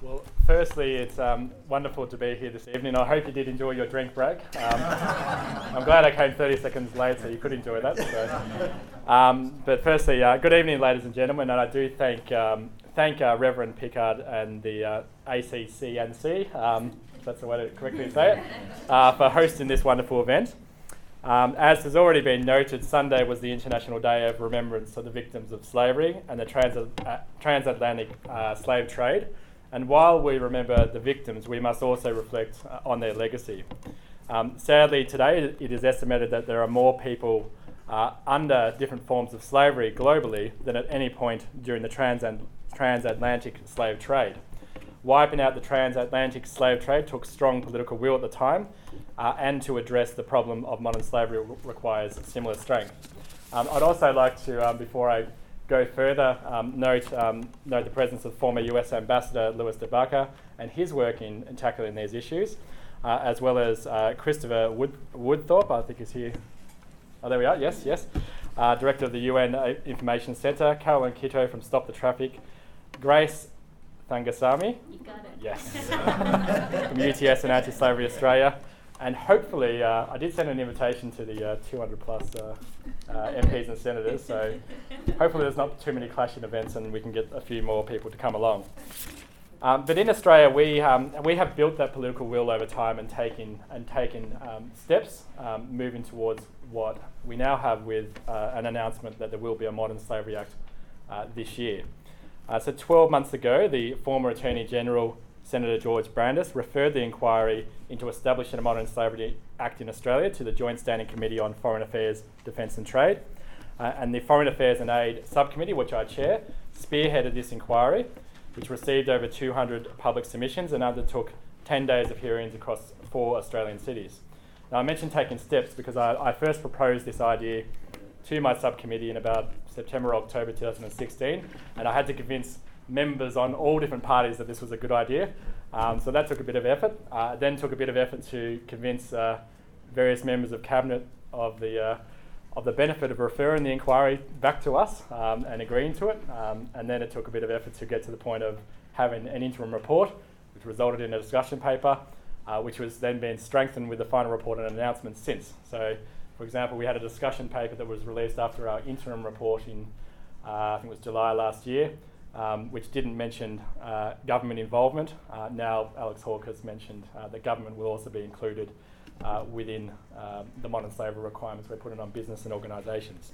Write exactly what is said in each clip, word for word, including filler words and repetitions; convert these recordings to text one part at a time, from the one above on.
Well, firstly, it's um, wonderful to be here this evening. I hope you did enjoy your drink break. Um, I'm glad I came thirty seconds late so you could enjoy that. So. Um, but firstly, uh, good evening, ladies and gentlemen, and I do thank um, thank uh, Reverend Pickard and the uh, A C C N C, um, if that's the way to correctly say it, uh, for hosting this wonderful event. Um, as has already been noted, Sunday was the International Day of Remembrance of the Victims of Slavery and the trans- uh, transatlantic uh, slave trade. And while we remember the victims, we must also reflect uh, on their legacy. Um, sadly, today it is estimated that there are more people uh, under different forms of slavery globally than at any point during the trans- transatlantic slave trade. Wiping out the transatlantic slave trade took strong political will at the time, uh, and to address the problem of modern slavery re- requires similar strength. Um, I'd also like to, um, before I go further, um, note, um, note the presence of former U S Ambassador Louis de Baca and his work in, in tackling these issues, uh, as well as uh, Christopher Wood, Woodthorpe, I think is here. Oh, there we are, yes, yes. Uh, Director of the U N Information Centre, Carolyn Kitto from Stop the Traffic, Grace Thangasamy. You got it. Yes. From U T S and Anti-Slavery Australia. And hopefully, uh, I did send an invitation to the uh, two hundred plus uh, uh, M Ps and senators, so hopefully there's not too many clashing events and we can get a few more people to come along. Um, but in Australia, we um, we have built that political will over time and taken and taken um, steps um, moving towards what we now have with uh, an announcement that there will be a Modern Slavery Act uh, this year. Uh, so twelve months ago, the former Attorney General, Senator George Brandis, referred the inquiry into establishing a Modern Slavery Act in Australia to the Joint Standing Committee on Foreign Affairs, Defence and Trade. Uh, and the Foreign Affairs and Aid Subcommittee, which I chair, spearheaded this inquiry, which received over two hundred public submissions and undertook ten days of hearings across four Australian cities. Now, I mentioned taking steps because I, I first proposed this idea to my subcommittee in about September, October two thousand sixteen, and I had to convince members on all different parties that this was a good idea. Um, so that took a bit of effort. Uh, then took a bit of effort to convince uh, various members of Cabinet of the uh, of the benefit of referring the inquiry back to us um, and agreeing to it. Um, and then it took a bit of effort to get to the point of having an interim report, which resulted in a discussion paper, uh, which was then being strengthened with the final report and announcement since. So, for example, we had a discussion paper that was released after our interim report in, uh, I think it was July last year, Um, which didn't mention uh, government involvement. Uh, now Alex Hawke has mentioned uh, that government will also be included uh, within um, the modern slavery requirements we're putting on business and organisations.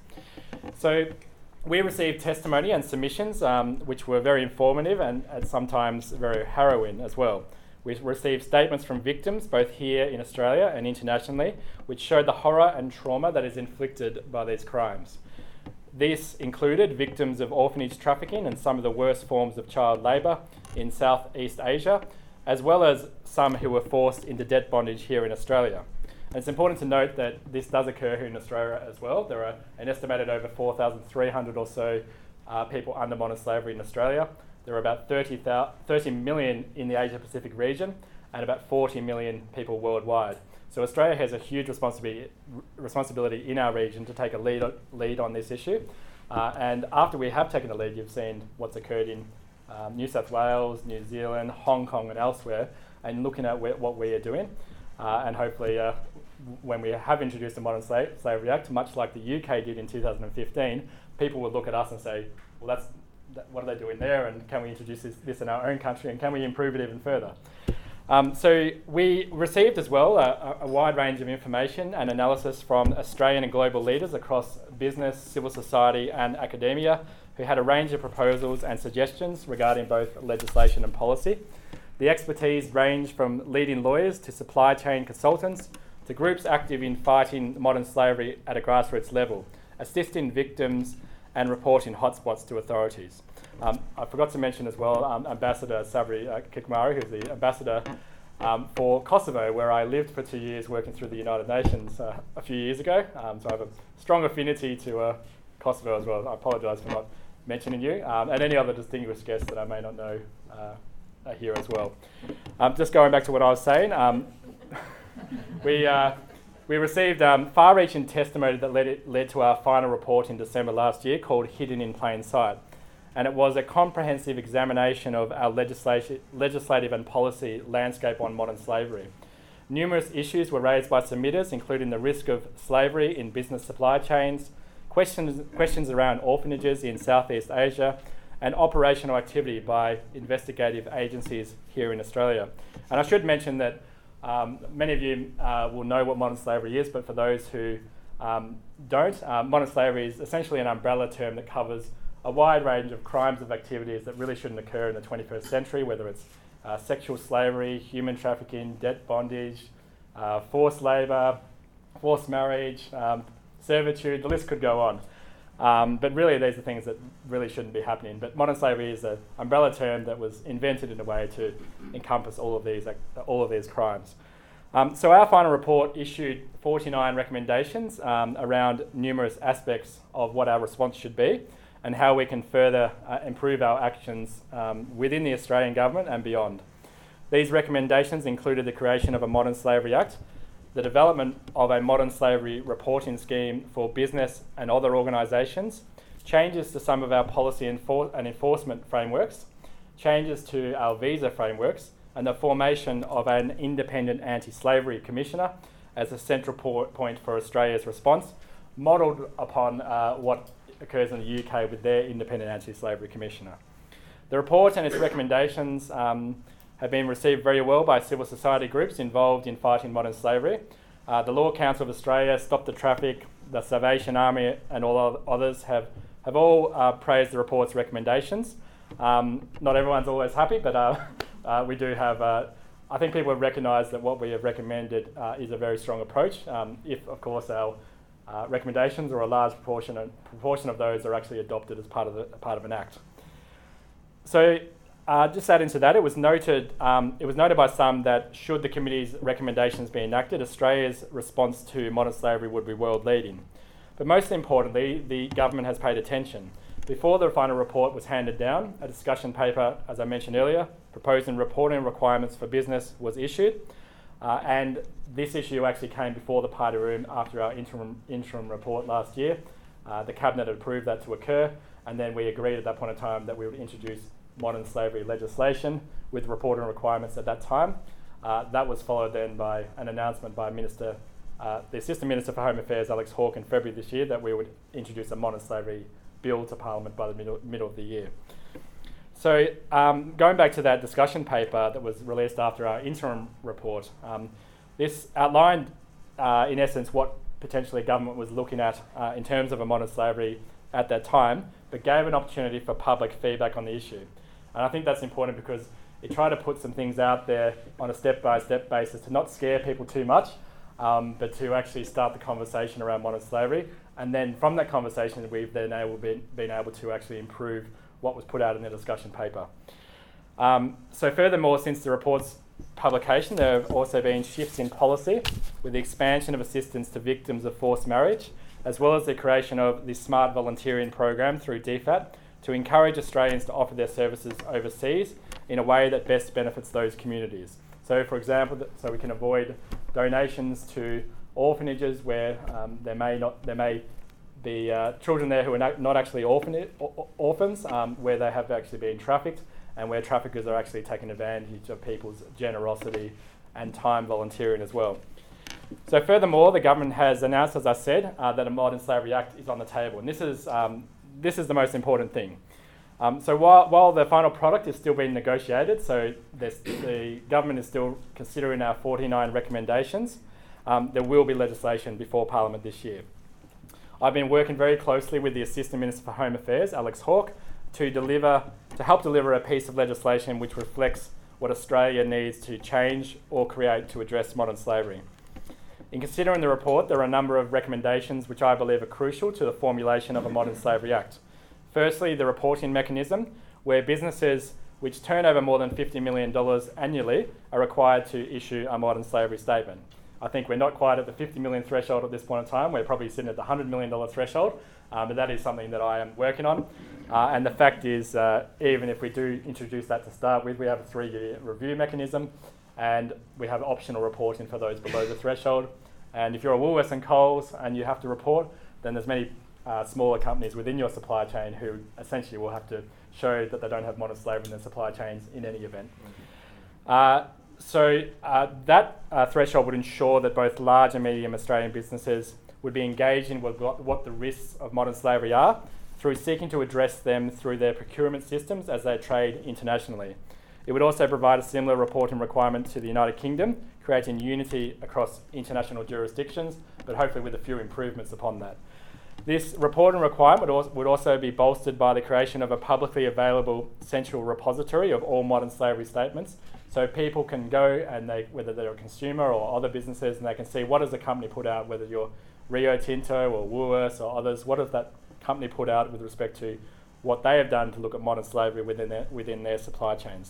So we received testimony and submissions um, which were very informative and, and sometimes very harrowing as well. We received statements from victims both here in Australia and internationally which showed the horror and trauma that is inflicted by these crimes. This included victims of orphanage trafficking and some of the worst forms of child labour in Southeast Asia, as well as some who were forced into debt bondage here in Australia. And it's important to note that this does occur here in Australia as well. There are an estimated over four thousand three hundred or so uh, people under modern slavery in Australia. There are about thirty million in the Asia Pacific region and about forty million people worldwide. So Australia has a huge responsibility responsibility in our region to take a lead on, lead on this issue. Uh, and after we have taken the lead, you've seen what's occurred in um, New South Wales, New Zealand, Hong Kong and elsewhere, and looking at where, what we are doing. Uh, and hopefully uh, when we have introduced the Modern Sla- Slavery Act, much like the U K did in two thousand fifteen, people will look at us and say, well, that's that, what are they doing there? And can we introduce this, this in our own country? And can we improve it even further? Um, so we received as well a, a wide range of information and analysis from Australian and global leaders across business, civil society and academia who had a range of proposals and suggestions regarding both legislation and policy. The expertise ranged from leading lawyers to supply chain consultants to groups active in fighting modern slavery at a grassroots level, assisting victims and reporting hotspots to authorities. Um, I forgot to mention as well um, Ambassador Sabri uh, Kikmari, who's the ambassador um, for Kosovo, where I lived for two years working through the United Nations uh, a few years ago. Um, so I have a strong affinity to uh, Kosovo as well. I apologise for not mentioning you, um, and any other distinguished guests that I may not know uh, are here as well. Um, just going back to what I was saying, um, we uh, we received um, far-reaching testimony that led, it, led to our final report in December last year called Hidden in Plain Sight. and it was a comprehensive examination of our legislati- legislative and policy landscape on modern slavery. Numerous issues were raised by submitters, including the risk of slavery in business supply chains, questions, questions around orphanages in Southeast Asia, and operational activity by investigative agencies here in Australia. And I should mention that um, many of you uh, will know what modern slavery is, but for those who um, don't, uh, modern slavery is essentially an umbrella term that covers a wide range of crimes of activities that really shouldn't occur in the twenty-first century, whether it's uh, sexual slavery, human trafficking, debt bondage, uh, forced labour, forced marriage, um, servitude, the list could go on. Um, but really these are things that really shouldn't be happening. But modern slavery is an umbrella term that was invented in a way to encompass all of these, uh, all of these crimes. Um, so our final report issued forty-nine recommendations um, around numerous aspects of what our response should be and how we can further uh, improve our actions um, within the Australian government and beyond. These recommendations included the creation of a Modern Slavery Act, the development of a modern slavery reporting scheme for business and other organisations, changes to some of our policy enfor- and enforcement frameworks, changes to our visa frameworks, and the formation of an independent anti-slavery commissioner as a central por- point for Australia's response, modelled upon uh, what occurs in the U K with their independent anti-slavery commissioner. The report and its recommendations um, have been received very well by civil society groups involved in fighting modern slavery. Uh, the Law Council of Australia, Stop the Traffic, the Salvation Army and all others have, have all uh, praised the report's recommendations. Um, not everyone's always happy, but uh, uh, we do have, uh, I think people have recognised that what we have recommended uh, is a very strong approach, um, if of course our uh, recommendations or a large proportion of, proportion of those are actually adopted as part of, the, part of an act. So uh, just adding to that, it was noted um, it was noted by some that should the committee's recommendations be enacted, Australia's response to modern slavery would be world leading. But most importantly, the government has paid attention. Before the final report was handed down, a discussion paper, as I mentioned earlier, proposing reporting requirements for business was issued, uh, and this issue actually came before the party room after our interim interim report last year. Uh, the Cabinet had approved that to occur, and then we agreed at that point in time that we would introduce modern slavery legislation with reporting requirements at that time. Uh, that was followed then by an announcement by Minister, uh, the Assistant Minister for Home Affairs, Alex Hawke, in February this year that we would introduce a modern slavery bill to Parliament by the middle, middle of the year. So um, going back to that discussion paper that was released after our interim report, um, this outlined uh, in essence what potentially government was looking at uh, in terms of a modern slavery at that time, but gave an opportunity for public feedback on the issue. And I think that's important because it tried to put some things out there on a step-by-step basis to not scare people too much, um, but to actually start the conversation around modern slavery. And then from that conversation, we've then able, been, been able to actually improve what was put out in the discussion paper. Um, so furthermore, since the report's publication, there have also been shifts in policy with the expansion of assistance to victims of forced marriage, as well as the creation of the Smart Volunteering Program through D FAT to encourage Australians to offer their services overseas in a way that best benefits those communities. So for example, th- so we can avoid donations to orphanages where um, there may not there may be uh, children there who are not, not actually orphan- or- orphans, um, where they have actually been trafficked, and where traffickers are actually taking advantage of people's generosity and time volunteering as well. So furthermore, the government has announced, as I said, uh, that a Modern Slavery Act is on the table, and this is um, this is the most important thing. Um, so while, while the final product is still being negotiated, so the government is still considering our forty-nine recommendations, um, there will be legislation before Parliament this year. I've been working very closely with the Assistant Minister for Home Affairs, Alex Hawke, to deliver, to help deliver a piece of legislation which reflects what Australia needs to change or create to address modern slavery. In considering the report, there are a number of recommendations which I believe are crucial to the formulation of a Modern Slavery Act. Firstly, the reporting mechanism, where businesses which turn over more than fifty million dollars annually are required to issue a modern slavery statement. I think we're not quite at the fifty million threshold at this point in time. We're probably sitting at the one hundred million dollars threshold, um, but that is something that I am working on. Uh, and the fact is, uh, even if we do introduce that to start with, we have a three-year review mechanism, and we have optional reporting for those below the threshold. And if you're a Woolworths and Coles and you have to report, then there's many uh, smaller companies within your supply chain who essentially will have to show that they don't have modern slavery in their supply chains in any event. Uh, so uh, that uh, threshold would ensure that both large and medium Australian businesses would be engaged in what, what the risks of modern slavery are through seeking to address them through their procurement systems as they trade internationally. It would also provide a similar reporting requirement to the United Kingdom, creating unity across international jurisdictions, but hopefully with a few improvements upon that. This reporting requirement would also be bolstered by the creation of a publicly available central repository of all modern slavery statements. So people can go and they, whether they're a consumer or other businesses, and they can see what does the company put out, whether you're Rio Tinto or Woolworths or others, what does that company put out with respect to what they have done to look at modern slavery within their, within their supply chains.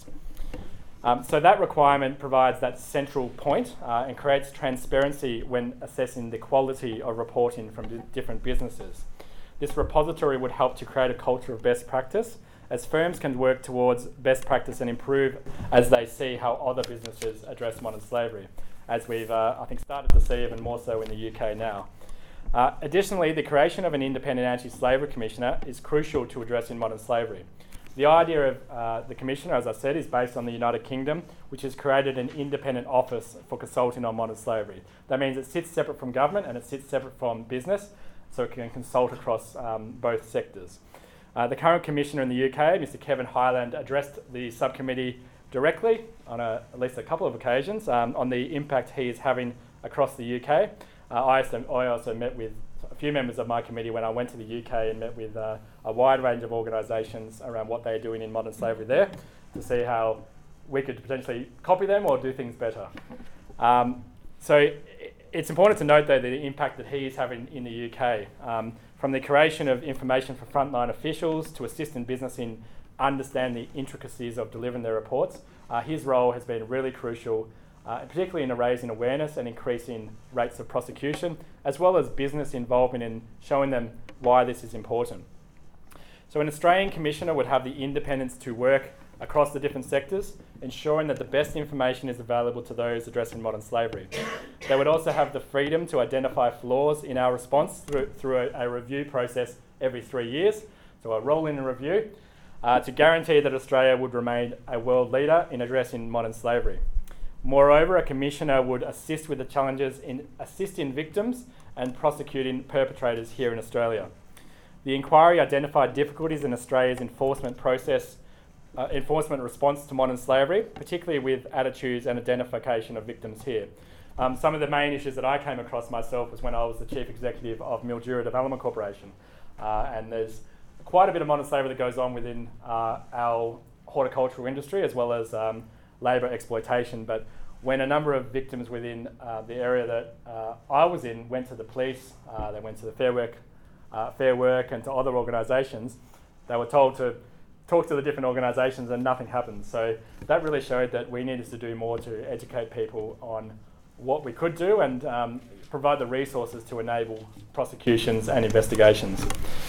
Um, so that requirement provides that central point uh, and creates transparency when assessing the quality of reporting from d- different businesses. This repository would help to create a culture of best practice, as firms can work towards best practice and improve as they see how other businesses address modern slavery, as we've, uh, I think, started to see even more so in the U K now. Uh, additionally, the creation of an independent anti-slavery commissioner is crucial to addressing modern slavery. The idea of uh, the commissioner, as I said, is based on the United Kingdom, which has created an independent office for consulting on modern slavery. That means it sits separate from government and it sits separate from business, so it can consult across um, both sectors. Uh, the current commissioner in the U K, Mister Kevin Hyland, addressed the subcommittee directly on a, at least a couple of occasions um, on the impact he is having across the U K. Uh, I, also, I also met with a few members of my committee when I went to the U K and met with uh, a wide range of organisations around what they're doing in modern slavery there to see how we could potentially copy them or do things better. Um, so it's important to note, though, the impact that he is having in the U K. Um, from the creation of information for frontline officials to assist in business in understanding the intricacies of delivering their reports, uh, his role has been really crucial, uh, particularly in raising awareness and increasing rates of prosecution, as well as business involvement in showing them why this is important. So an Australian Commissioner would have the independence to work across the different sectors, ensuring that the best information is available to those addressing modern slavery. They would also have the freedom to identify flaws in our response through, through a, a review process every three years, so a rolling review, uh, to guarantee that Australia would remain a world leader in addressing modern slavery. Moreover, a Commissioner would assist with the challenges in assisting victims and prosecuting perpetrators here in Australia. The inquiry identified difficulties in Australia's enforcement process Uh, enforcement response to modern slavery, particularly with attitudes and identification of victims here. Um, some of the main issues that I came across myself was when I was the Chief Executive of Mildura Development Corporation. Uh, and there's quite a bit of modern slavery that goes on within uh, our horticultural industry as well as um, labour exploitation. But when a number of victims within uh, the area that uh, I was in went to the police, uh, they went to the Fair Work, uh, Fair Work and to other organisations, they were told to talk to the different organisations and nothing happened. So that really showed that we needed to do more to educate people on what we could do and um, provide the resources to enable prosecutions and investigations.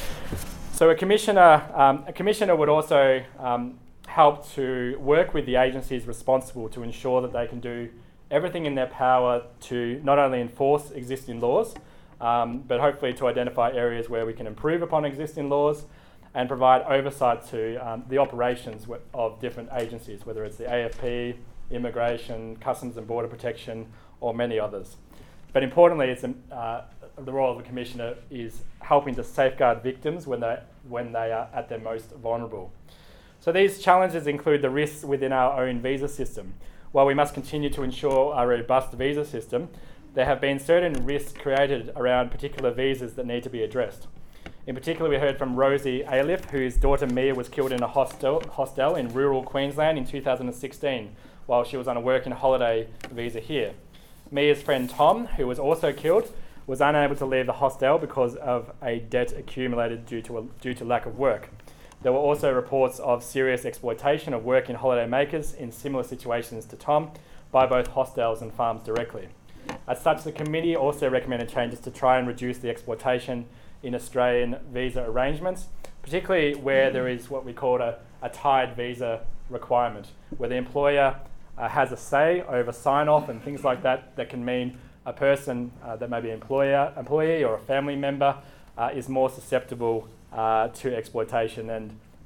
So a commissioner, um, a commissioner would also um, help to work with the agencies responsible to ensure that they can do everything in their power to not only enforce existing laws, um, but hopefully to identify areas where we can improve upon existing laws and provide oversight to um, the operations w- of different agencies, whether it's the A F P, Immigration, Customs and Border Protection, or many others. But importantly, it's, uh, the role of the Commissioner is helping to safeguard victims when they, when they are at their most vulnerable. So these challenges include the risks within our own visa system. While we must continue to ensure a robust visa system, there have been certain risks created around particular visas that need to be addressed. In particular, we heard from Rosie Aliff, whose daughter Mia was killed in a hostel, hostel in rural Queensland in two thousand sixteen while she was on a working holiday visa here. Mia's friend Tom, who was also killed, was unable to leave the hostel because of a debt accumulated due to, a, due to lack of work. There were also reports of serious exploitation of working holiday makers in similar situations to Tom by both hostels and farms directly. As such, the committee also recommended changes to try and reduce the exploitation in Australian visa arrangements, particularly where there is what we call a, a tied visa requirement, where the employer uh, has a say over sign-off and things like that that can mean a person uh, that may be an employer, employee or a family member uh, is more susceptible uh, to exploitation and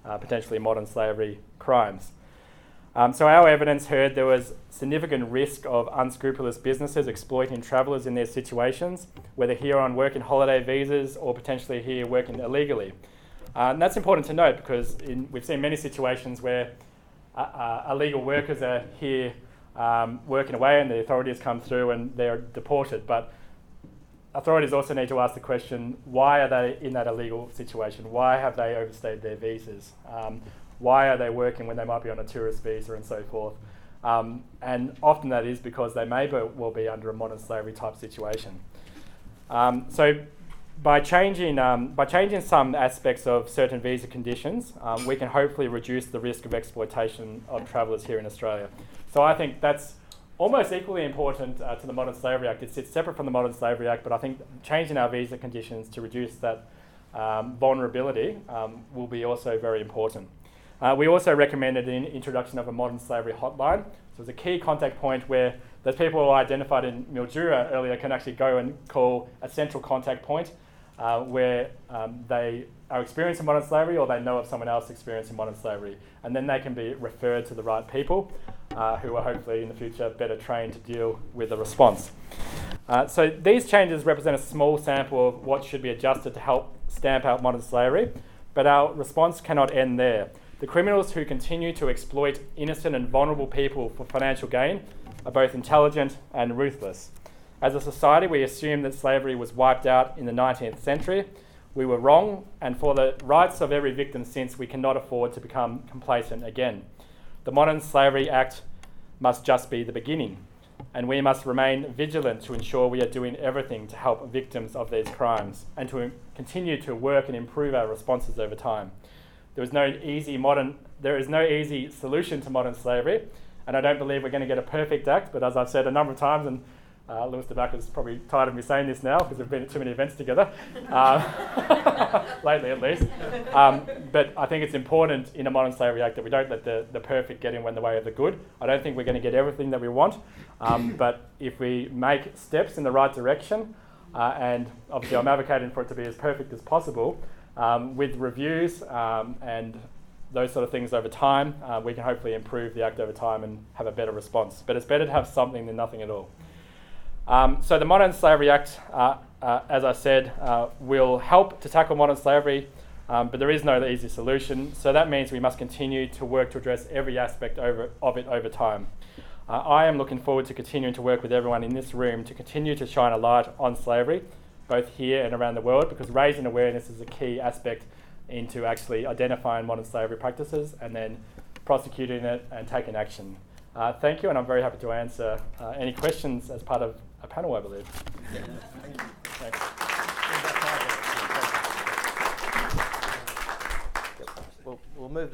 uh, potentially modern slavery crimes. Um, so our evidence heard there was significant risk of unscrupulous businesses exploiting travellers in their situations, whether here on work and holiday visas or potentially here working illegally. Uh, and that's important to note because in, we've seen many situations where uh, uh, illegal workers are here um, working away and the authorities come through and they're deported. But authorities also need to ask the question, why are they in that illegal situation? Why have they overstayed their visas? Um, Why are they working when they might be on a tourist visa and so forth? Um, and often that is because they may be, well be under a modern slavery type situation. Um, so by changing, um, by changing some aspects of certain visa conditions, um, we can hopefully reduce the risk of exploitation of travellers here in Australia. So I think that's almost equally important uh, to the Modern Slavery Act. It sits separate from the Modern Slavery Act, but I think changing our visa conditions to reduce that um, vulnerability um, will be also very important. Uh, we also recommended the introduction of a modern slavery hotline. So it's a key contact point where those people who are identified in Mildura earlier can actually go and call a central contact point uh, where um, they are experiencing modern slavery or they know of someone else experiencing modern slavery. And then they can be referred to the right people uh, who are hopefully in the future better trained to deal with the response. Uh, so these changes represent a small sample of what should be adjusted to help stamp out modern slavery, but our response cannot end there. The criminals who continue to exploit innocent and vulnerable people for financial gain are both intelligent and ruthless. As a society, we assume that slavery was wiped out in the nineteenth century. We were wrong, and for the rights of every victim since, we cannot afford to become complacent again. The Modern Slavery Act must just be the beginning, and we must remain vigilant to ensure we are doing everything to help victims of these crimes and to continue to work and improve our responses over time. There is no easy modern. There is no easy solution to modern slavery, and I don't believe we're going to get a perfect act. But as I've said a number of times, and uh, Lewis DeBacca's probably tired of me saying this now because we've been at too many events together, uh, lately at least. Um, but I think it's important in a modern slavery act that we don't let the, the perfect get in the way of the good. I don't think we're going to get everything that we want, um, but if we make steps in the right direction, uh, and obviously I'm advocating for it to be as perfect as possible. Um, with reviews um, and those sort of things over time, uh, we can hopefully improve the Act over time and have a better response. But it's better to have something than nothing at all. Um, so the Modern Slavery Act, uh, uh, as I said, uh, will help to tackle modern slavery, um, but there is no easy solution. So that means we must continue to work to address every aspect over, of it over time. Uh, I am looking forward to continuing to work with everyone in this room to continue to shine a light on slavery, both here and around the world, because raising awareness is a key aspect into actually identifying modern slavery practices and then prosecuting it and taking action. Uh, thank you, and I'm very happy to answer uh, any questions as part of a panel, I believe. Yeah. Thank you. Thanks.